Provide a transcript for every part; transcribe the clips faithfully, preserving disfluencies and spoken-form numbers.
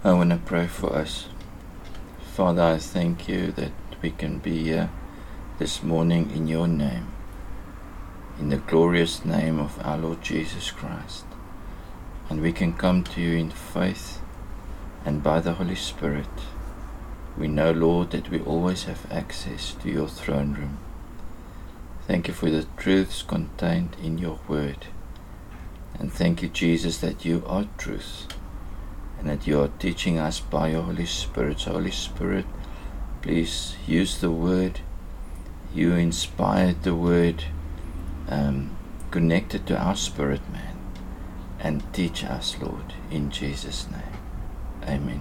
I want to pray for us. Father, I thank you that we can be here this morning in your name, in the glorious name of our Lord Jesus Christ. And we can come to you in faith and by the Holy Spirit. We know, Lord, that we always have access to your throne room. Thank you for the truths contained in your word. And thank you, Jesus, that you are truth and that you are teaching us by your Holy Spirit. So, Holy Spirit, please use the word. You inspired the word, um, connected to our spirit, man, and teach us, Lord, in Jesus' name. Amen.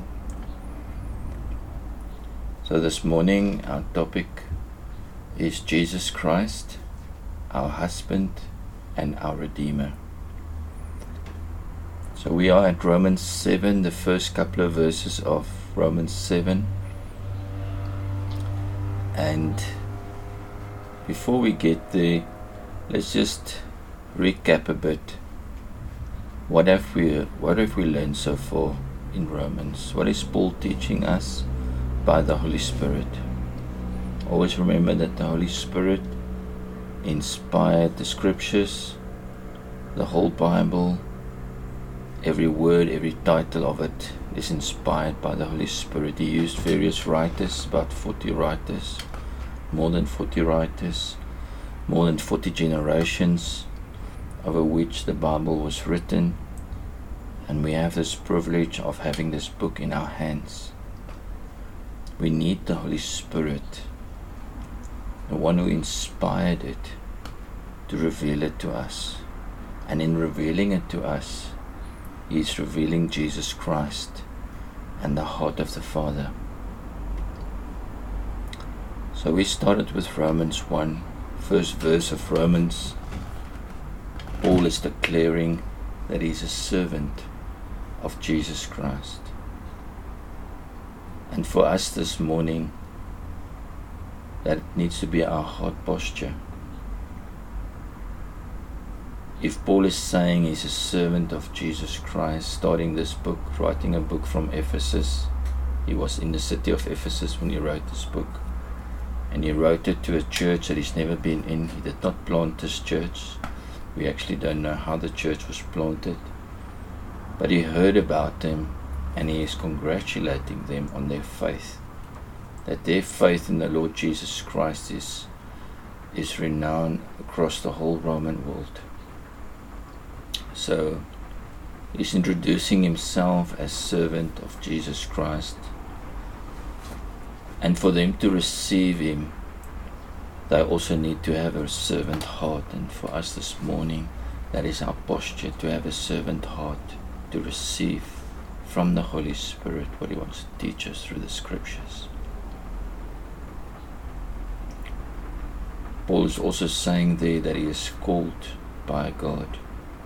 So this morning our topic is Jesus Christ, our husband and our Redeemer. So we are at Romans seven, the first couple of verses of Romans seven. And before we get there, let's just recap a bit. What have we what have we learned so far in Romans? What is Paul teaching us by the Holy Spirit? Always remember that the Holy Spirit inspired the scriptures, the whole Bible. Every word, every title of it is inspired by the Holy Spirit. He used various writers, about forty writers, more than forty writers, more than forty generations over which the Bible was written. And we have this privilege of having this book in our hands. We need the Holy Spirit, the one who inspired it, to reveal it to us. And in revealing it to us, He is revealing Jesus Christ and the heart of the Father. So we started with Romans one, first verse of Romans. Paul is declaring that he is a servant of Jesus Christ. And for us this morning, that needs to be our heart posture. If Paul is saying he's a servant of Jesus Christ, starting this book, writing a book from Ephesus, he was in the city of Ephesus when he wrote this book, and he wrote it to a church that he's never been in. He did not plant this church. We actually don't know how the church was planted, but he heard about them, and he is congratulating them on their faith, that their faith in the Lord Jesus Christ is, is renowned across the whole Roman world. So he's introducing himself as servant of Jesus Christ. And for them to receive him, they also need to have a servant heart. And for us this morning, that is our posture, to have a servant heart, to receive from the Holy Spirit what he wants to teach us through the scriptures. Paul is also saying there that he is called by God.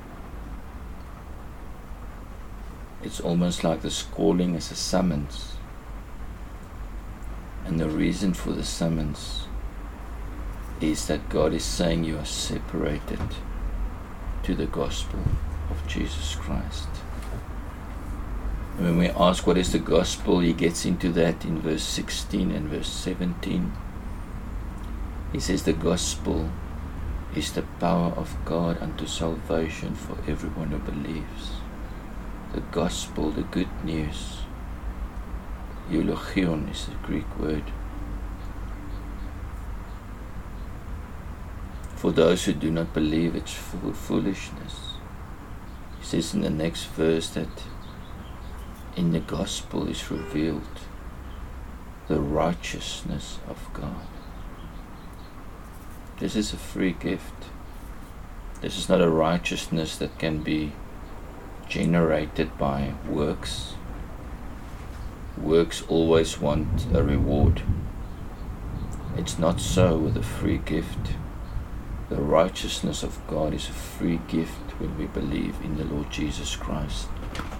It's almost like this calling is a summons. And the reason for the summons is that God is saying you are separated to the gospel of Jesus Christ. And when we ask what is the gospel, he gets into that in verse sixteen and verse seventeen. He says the gospel is the power of God unto salvation for everyone who believes. The gospel, the good news, eulogion is the Greek word. For those who do not believe, it's full foolishness. He says in the next verse that in the gospel is revealed the righteousness of God. This is a free gift. This is not a righteousness that can be generated by works. Works always want a reward. It's not so with a free gift. The righteousness of God is a free gift when we believe in the Lord Jesus Christ.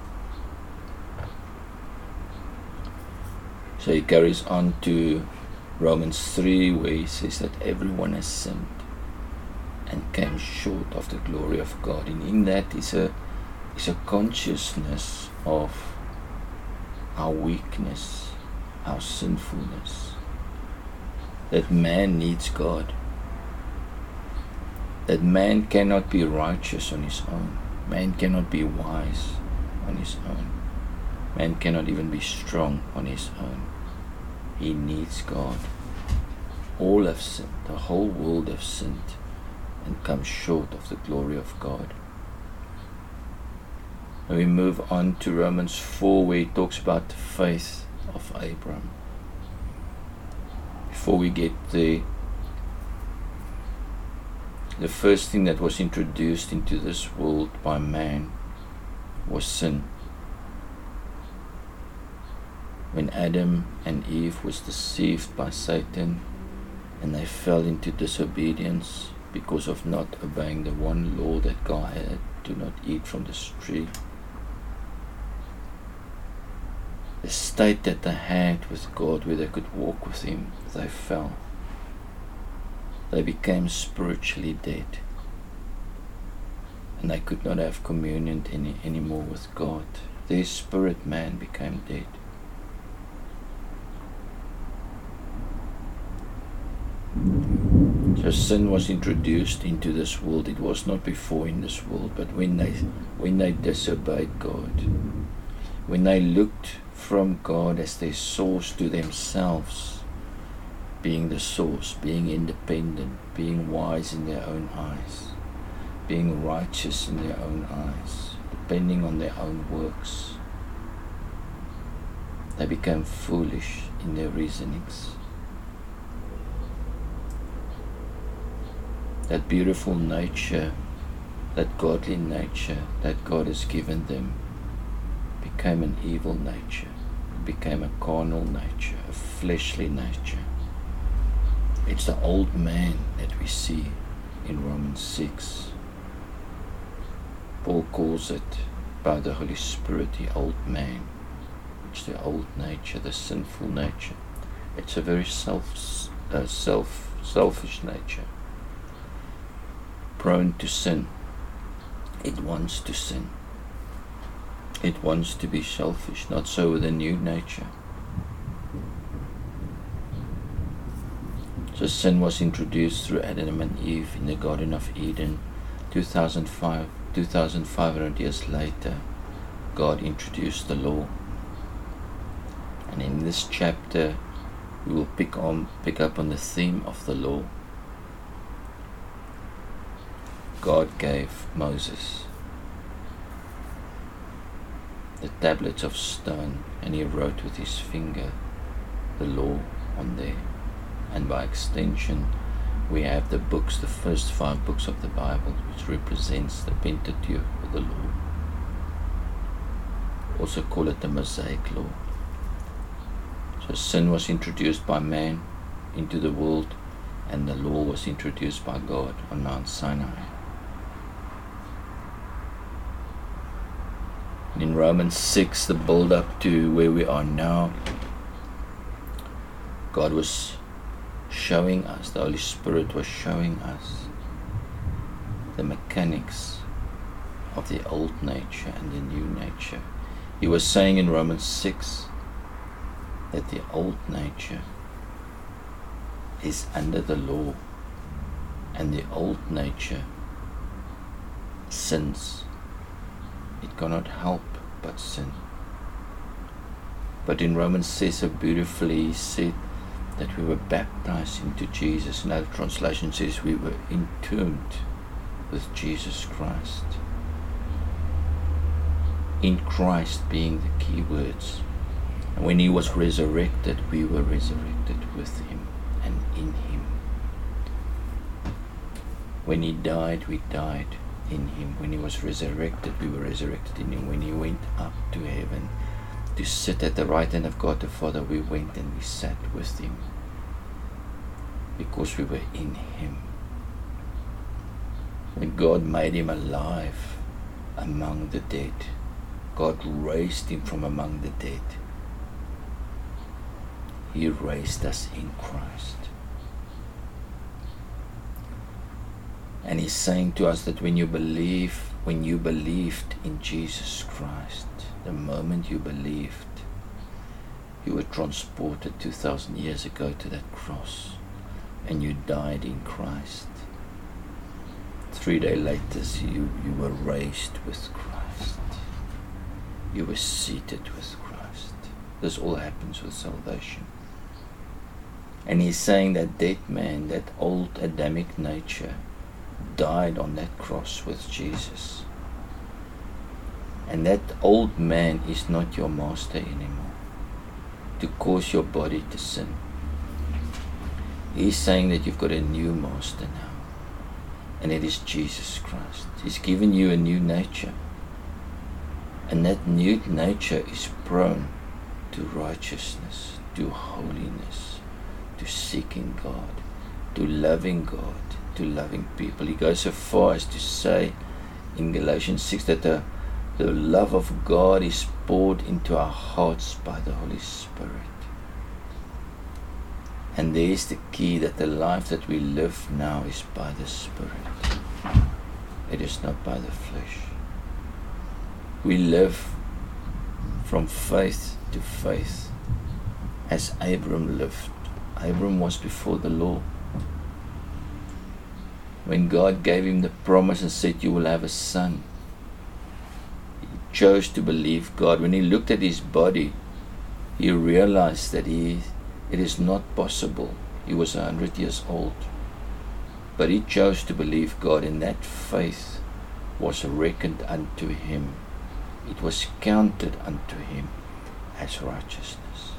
So he carries on to Romans three, where he says that everyone has sinned and came short of the glory of God. And in that is a is a consciousness of our weakness, our sinfulness, that man needs God, that man cannot be righteous on his own, man cannot be wise on his own, man cannot even be strong on his own. He needs God. All have sinned, the whole world have sinned and come short of the glory of God. And we move on to Romans four, where he talks about the faith of Abraham. Before we get there, the first thing that was introduced into this world by man was sin. When Adam and Eve was deceived by Satan and they fell into disobedience because of not obeying the one law that God had, do not eat from this tree, the state that they had with God, where they could walk with Him, they fell. They became spiritually dead, and they could not have communion any anymore with God. Their spirit man became dead. So sin was introduced into this world. It was not before in this world, but when they when they disobeyed God, when they looked from God as their source to themselves, being the source, being independent, being wise in their own eyes, being righteous in their own eyes, depending on their own works, they became foolish in their reasonings. That beautiful nature, that godly nature that God has given them, became an evil nature. It became a carnal nature, a fleshly nature. It's the old man that we see in Romans six. Paul calls it, by the Holy Spirit, the old man. It's the old nature, the sinful nature. It's a very self, uh, self, selfish nature, prone to sin. It wants to sin. It wants to be selfish. Not so with a new nature. So sin was introduced through Adam and Eve in the Garden of Eden. two thousand five, two thousand five hundred years later, God introduced the law. And in this chapter, we will pick on pick up on the theme of the law. God gave Moses the tablets of stone, and he wrote with his finger the law on there. And by extension, we have the books, the first five books of the Bible, which represents the Pentateuch, or the law. Also call it the Mosaic law. So sin was introduced by man into the world, and the law was introduced by God on Mount Sinai. In Romans six, the build up to where we are now, God was showing us, the Holy Spirit was showing us the mechanics of the old nature and the new nature. He was saying in Romans six that the old nature is under the law, and the old nature sins. It cannot help but sin. But in Romans says so beautifully, he said that we were baptized into Jesus. Another translation says we were entombed with Jesus Christ. In Christ being the key words. And when he was resurrected, we were resurrected with him and in him. When he died, we died in him. When he was resurrected, we were resurrected in him. When he went up to heaven to sit at the right hand of God the Father, we went and we sat with him, because we were in him. When God made him alive among the dead, God raised him from among the dead. He raised us in Christ. And he's saying to us that when you believe, when you believed in Jesus Christ, the moment you believed, You were transported two thousand years ago to that cross, and you died in Christ. Three days later, you, you were raised with Christ. You were seated with Christ. This all happens with salvation. And he's saying that dead man, that old Adamic nature, died on that cross with Jesus. And that old man is not your master anymore, to cause your body to sin. He's saying that you've got a new master now, and it is Jesus Christ. He's given you a new nature, and that new nature is prone to righteousness, to holiness, to seeking God, to loving God, to loving people. He goes so far as to say in Galatians six that the, the love of God is poured into our hearts by the Holy Spirit. And there is the key, that the life that we live now is by the Spirit. It is not by the flesh. We live from faith to faith, as Abram lived. Abram was before the law. When God gave him the promise and said, you will have a son, he chose to believe God. When he looked at his body, he realized that he it is not possible. He was a hundred years old. But he chose to believe God, and that faith was reckoned unto him. It was counted unto him as righteousness.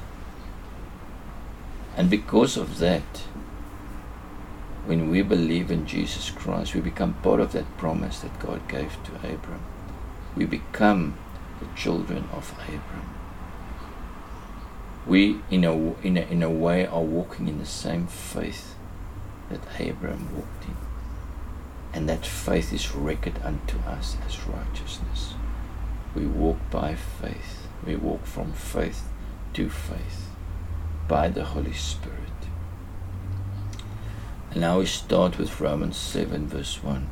And because of that, when we believe in Jesus Christ, we become part of that promise that God gave to Abram. We become the children of Abram. We, in a, in a, in a way, are walking in the same faith that Abraham walked in. And that faith is reckoned unto us as righteousness. We walk by faith. We walk from faith to faith by the Holy Spirit. And now we start with Romans seven verse one.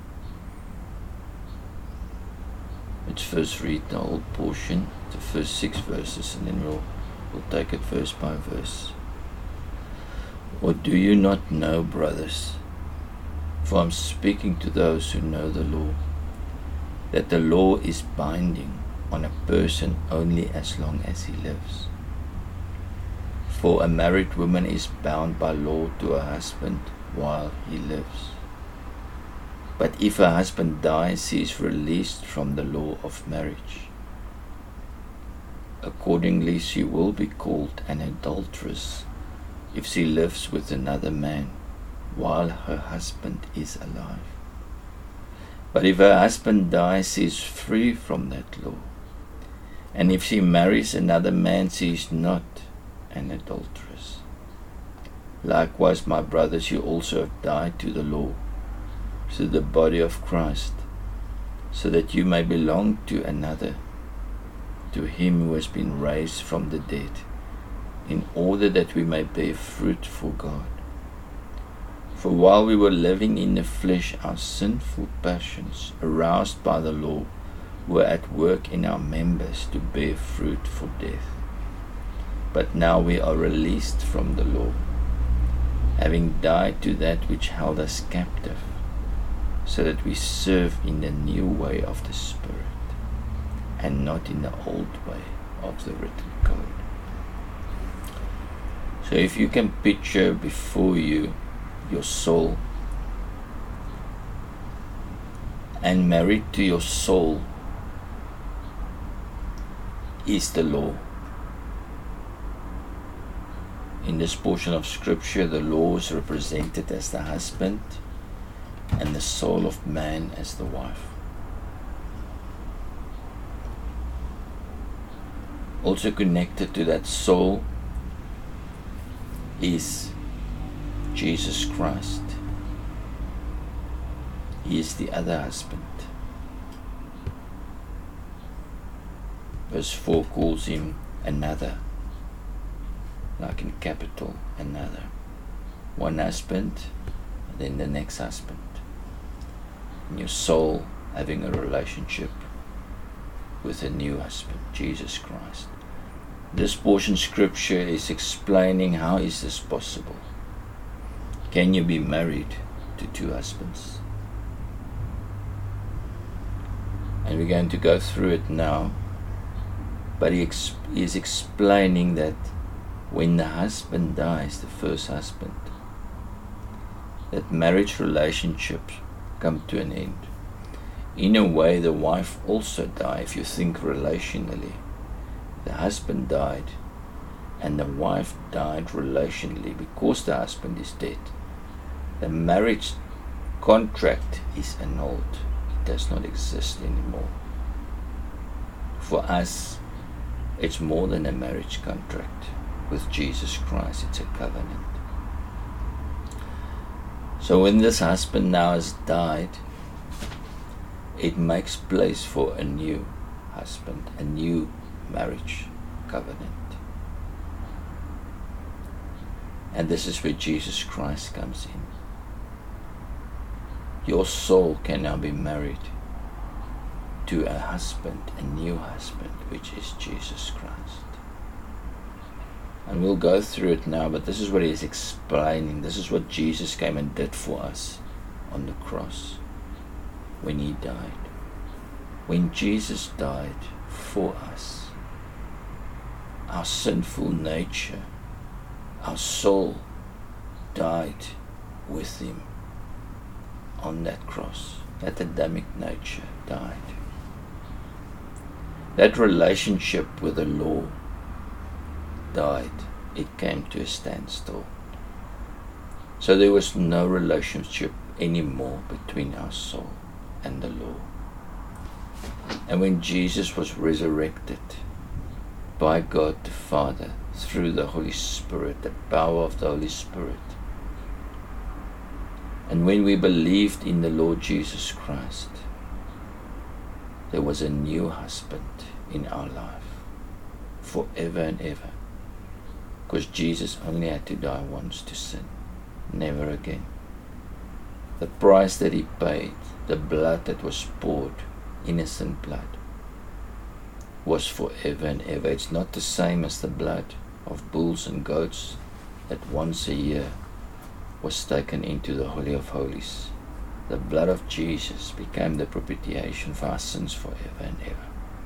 Let's first read the whole portion, the first six verses, and then we'll We'll take it verse by verse. Or do you not know, brothers, for I'm speaking to those who know the law, that the law is binding on a person only as long as he lives? For a married woman is bound by law to her husband while he lives. But if her husband dies, he is released from the law of marriage. Accordingly, she will be called an adulteress if she lives with another man while her husband is alive. But if her husband dies, she is free from that law. And if she marries another man, she is not an adulteress. Likewise, my brothers, you also have died to the law, to the body of Christ, so that you may belong to another, to him who has been raised from the dead, in order that we may bear fruit for God. For while we were living in the flesh, our sinful passions, aroused by the law, were at work in our members to bear fruit for death. But now we are released from the law, having died to that which held us captive, so that we serve in the new way of the Spirit, and not in the old way of the written code. So if you can picture before you your soul, and married to your soul is the law. In this portion of scripture, the law is represented as the husband and the soul of man as the wife. Also connected to that soul is Jesus Christ. He is the other husband. Verse four calls him another, like in capital, another. One husband, and then the next husband. And your soul having a relationship with a new husband, Jesus Christ. This portion scripture is explaining how is this possible. Can you be married to two husbands? And we're going to go through it now. But he, ex- he is explaining that when the husband dies, the first husband, that marriage relationships come to an end. In a way, the wife also died. If you think relationally, the husband died and the wife died relationally because the husband is dead. The marriage contract is annulled. It does not exist anymore. For us, it's more than a marriage contract. With Jesus Christ, it's a covenant. So when this husband now has died, it makes place for a new husband, a new marriage covenant. And this is where Jesus Christ comes in. Your soul can now be married to a husband, a new husband, which is Jesus Christ. And we'll go through it now, but this is what he is explaining. This is what Jesus came and did for us on the cross when he died. When Jesus died for us, our sinful nature, our soul died with him on that cross. That Adamic nature died. That relationship with the law died. It came to a standstill. So there was no relationship anymore between our soul and the law. And when Jesus was resurrected by God the Father through the Holy Spirit, the power of the Holy Spirit, and when we believed in the Lord Jesus Christ, there was a new husband in our life forever and ever. Because Jesus only had to die once to sin, never again. The price that he paid, the blood that was poured, innocent blood, was forever and ever. It's not the same as the blood of bulls and goats that once a year was taken into the Holy of Holies. The blood of Jesus became the propitiation for our sins forever and ever.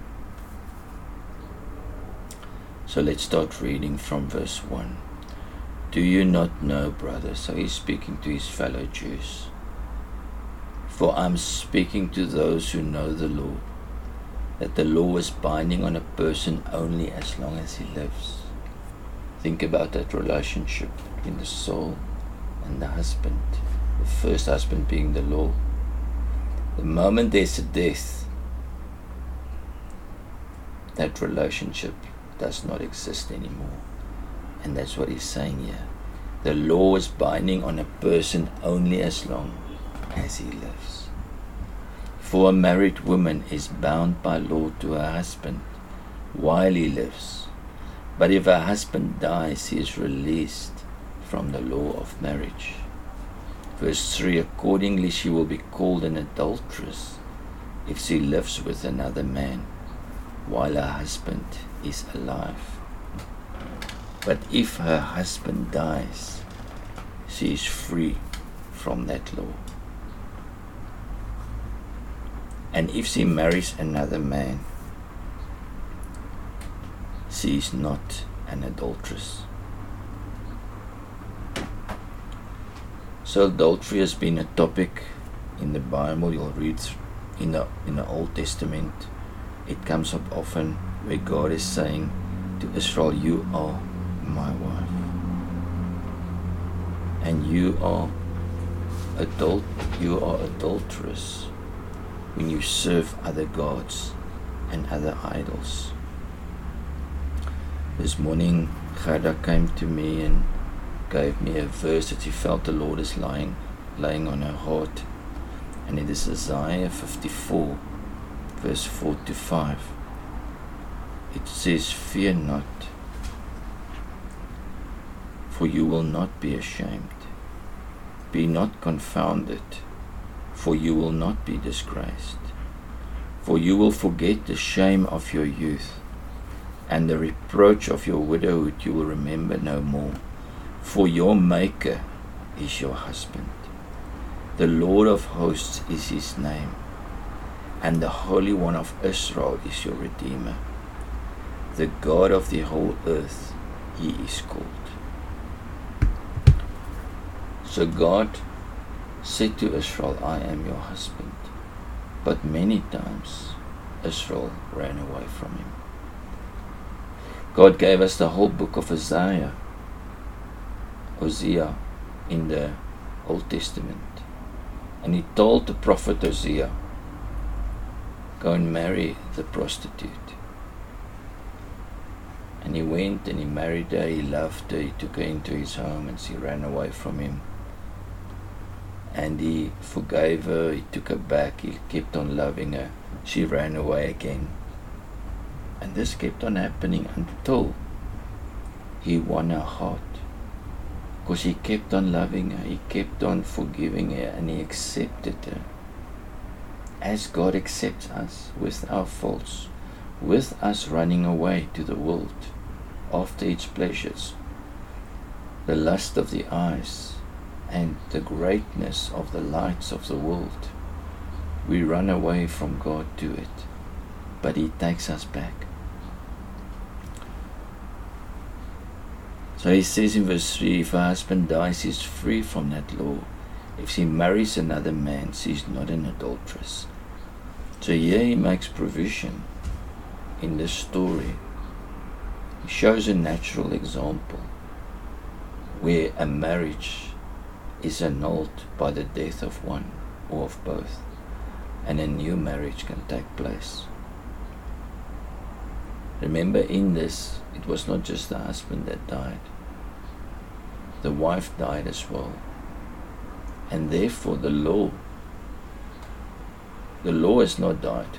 So let's start reading from verse one. Do you not know, brothers? So he's speaking to his fellow Jews. For I'm speaking to those who know the law, that the law is binding on a person only as long as he lives. Think about that relationship between the soul and the husband. The first husband being the law. The moment there's a death, that relationship does not exist anymore. And that's what he's saying here. The law is binding on a person only as long as he lives. For a married woman is bound by law to her husband while he lives. But if her husband dies, he is released from the law of marriage. Verse three, accordingly she will be called an adulteress if she lives with another man while her husband is alive. But if her husband dies, she is free from that law. And if she marries another man, she is not an adulteress. So adultery has been a topic in the Bible. You'll read in the in the Old Testament. It comes up often where God is saying to Israel, you are my wife. And you are adult you are adulterous when you serve other gods and other idols. This morning Gerda came to me and gave me a verse that she felt the Lord is lying laying on her heart, and it is Isaiah fifty-four verse four to five. It says, fear not, for you will not be ashamed. Be not confounded, for you will not be disgraced. For you will forget the shame of your youth, and the reproach of your widowhood you will remember no more. For your Maker is your husband. The Lord of hosts is his name, and the Holy One of Israel is your Redeemer. The God of the whole earth, he is called. So God said to Israel, I am your husband. But many times Israel ran away from him. God gave us the whole book of Isaiah, Hosea, in the Old Testament. And he told the prophet Hosea, go and marry the prostitute. And he went and he married her, he loved her, he took her into his home, and she ran away from him. And he forgave her, he took her back, he kept on loving her. She ran away again. And this kept on happening until he won her heart. Because he kept on loving her, he kept on forgiving her, and he accepted her. As God accepts us with our faults, with us running away to the world after its pleasures, the lust of the eyes, and the greatness of the lights of the world. We run away from God to it, but he takes us back. So he says in verse three, if a husband dies, he is free from that law. If she marries another man, she is not an adulteress. So here he makes provision in this story. He shows a natural example where a marriage is annulled by the death of one or of both, and a new marriage can take place. Remember, in this, it was not just the husband that died. The wife died as well. And therefore the law, the law has not died.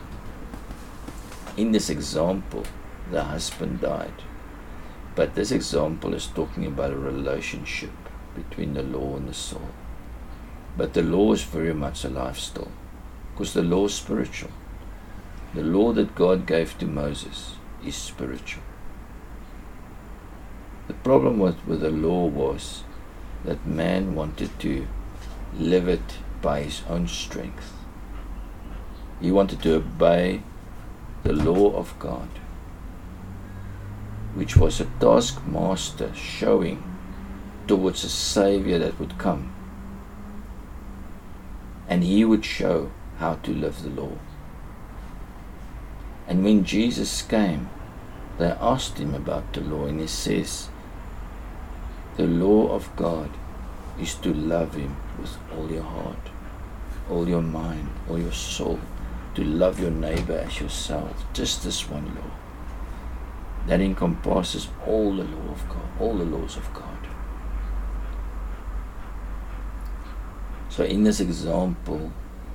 In this example, the husband died. But this example is talking about a relationship between the law and the soul. But the law is very much alive still, because the law is spiritual. The law that God gave to Moses is spiritual. The problem with, with the law was that man wanted to live it by his own strength. He wanted to obey the law of God, which was a taskmaster showing towards a Savior that would come, and he would show how to live the law. And when Jesus came, they asked him about the law, and he says, the law of God is to love him with all your heart, all your mind, all your soul, to love your neighbor as yourself. Just this one law that encompasses all the law of God, all the laws of God. So in this example,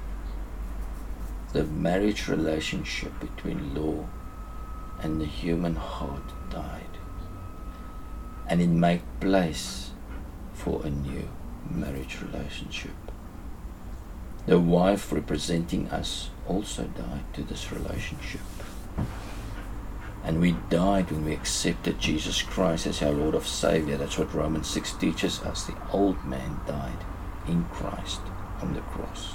the marriage relationship between law and the human heart died, and it made place for a new marriage relationship. The wife representing us also died to this relationship. And we died when we accepted Jesus Christ as our Lord of Savior. That's what Romans six teaches us. The old man died in Christ on the cross.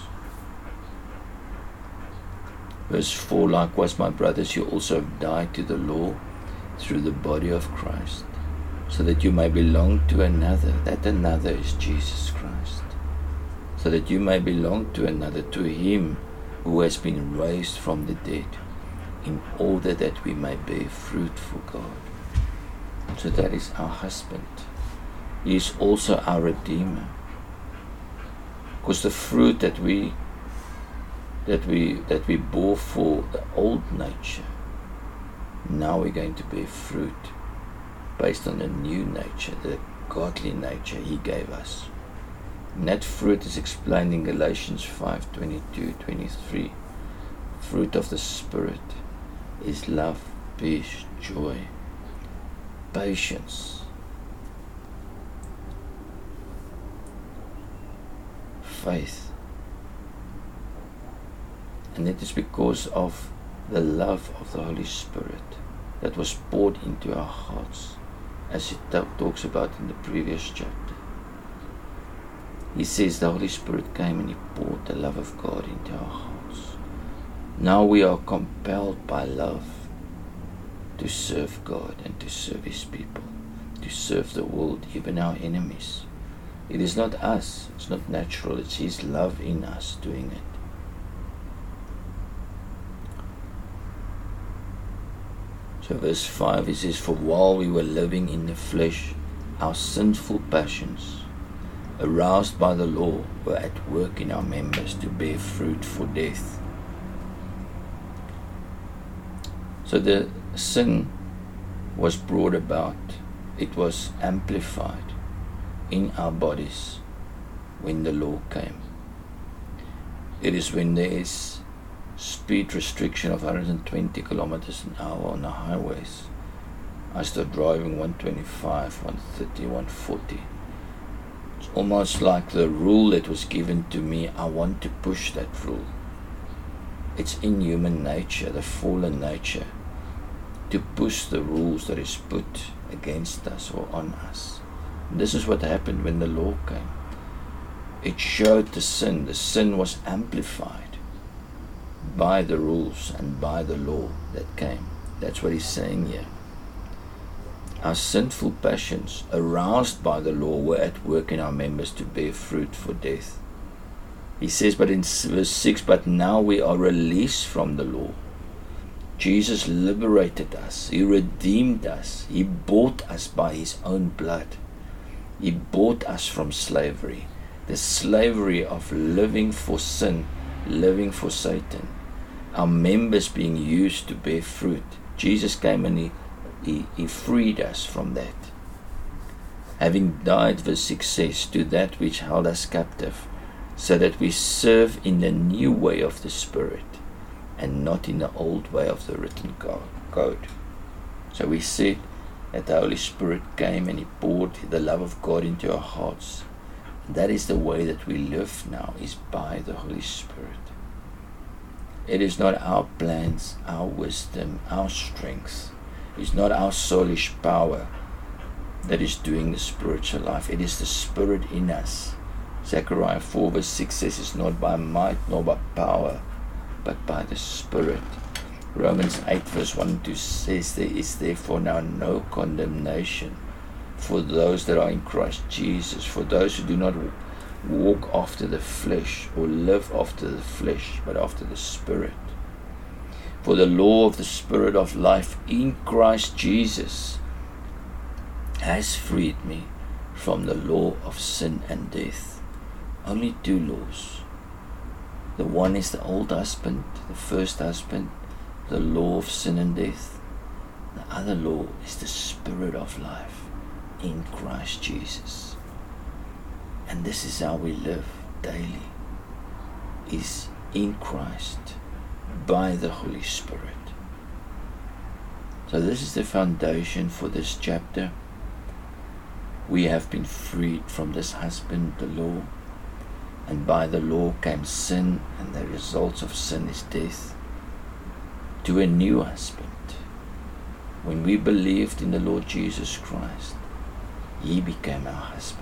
Verse four, likewise, my brothers, you also have died to the law through the body of Christ, so that you may belong to another. That another is Jesus Christ. So that you may belong to another, to him who has been raised from the dead, in order that we may bear fruit for God. So that is our husband. He is also our Redeemer. Because the fruit that we that we that we bore for the old nature, now we're going to bear fruit based on the new nature, the godly nature he gave us. And that fruit is explained in Galatians five twenty-two to twenty-three. Fruit of the Spirit is love, peace, joy, patience, faith. And it is because of the love of the Holy Spirit that was poured into our hearts, as he t- talks about in the previous chapter. He says the Holy Spirit came and he poured the love of God into our hearts. Now we are compelled by love to serve God and to serve His people, to serve the world, even our enemies. It is not us, it's not natural, it's His love in us doing it. So verse five, he says, for while we were living in the flesh, our sinful passions, aroused by the law, were at work in our members to bear fruit for death. So the sin was brought about, it was amplified in our bodies when the law came. It is when there is speed restriction of one hundred twenty kilometers an hour on the highways. I start driving one twenty-five, one thirty, one forty. It's almost like the rule that was given to me, I want to push that rule. It's in human nature, the fallen nature, to push the rules that is put against us or on us. And this is what happened when the law came. It showed the sin. The sin was amplified by the rules and by the law that came. That's what he's saying here. Our sinful passions, aroused by the law, were at work in our members to bear fruit for death. He says, but in verse six, but now we are released from the law. Jesus liberated us. He redeemed us. He bought us by His own blood. He bought us from slavery. The slavery of living for sin, living for Satan. Our members being used to bear fruit. Jesus came and he, he, he freed us from that. Having died, verse six says, to that which held us captive, so that we serve in the new way of the Spirit, and not in the old way of the written code. So we said that the Holy Spirit came and He poured the love of God into our hearts. That is the way that we live now, is by the Holy Spirit. It is not our plans, our wisdom, our strength. It's not our soulish power that is doing the spiritual life. It is the Spirit in us. Zechariah four verse six says, it's not by might nor by power, but by the Spirit. Romans eight verse one and two says, there is therefore now no condemnation for those that are in Christ Jesus, for those who do not walk after the flesh or live after the flesh, but after the Spirit. For the law of the Spirit of life in Christ Jesus has freed me from the law of sin and death. Only two laws. The one is the old husband, the first husband, the law of sin and death. The other law is the Spirit of life in Christ Jesus. And this is how we live daily, is in Christ, by the Holy Spirit. So this is the foundation for this chapter. We have been freed from this husband, the law, and by the law came sin, and the results of sin is death, to a new husband. When we believed in the Lord Jesus Christ, He became our husband.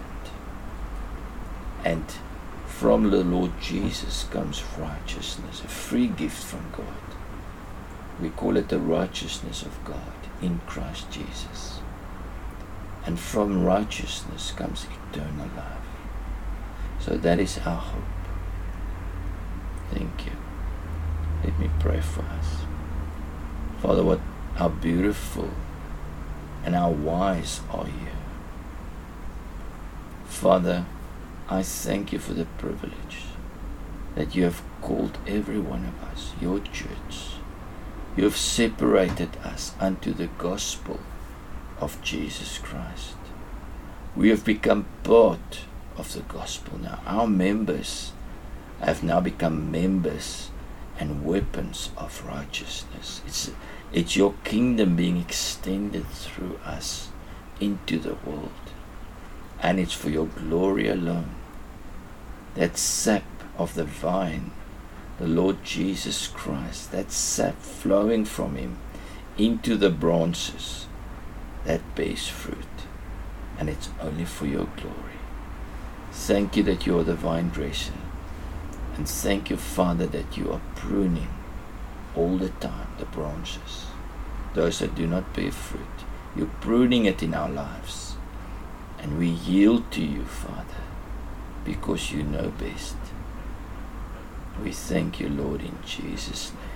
And from the Lord Jesus comes righteousness, a free gift from God. We call it the righteousness of God in Christ Jesus. And from righteousness comes eternal life. So that is our hope. Thank you. Let me pray for us. Father, what how beautiful and how wise are you. Father, I thank you for the privilege that you have called every one of us, your church. You have separated us unto the gospel of Jesus Christ. We have become part of the gospel now. Our members have now become members and weapons of righteousness. It's, it's your kingdom being extended through us into the world. And it's for your glory alone. That sap of the vine, the Lord Jesus Christ, that sap flowing from Him into the branches that bears fruit, and it's only for your glory. Thank you that you are the vine dresser, and thank you, Father, that you are pruning all the time the branches, those that do not bear fruit. You're pruning it in our lives, and we yield to you, Father, because you know best. We thank you, Lord, in Jesus' name.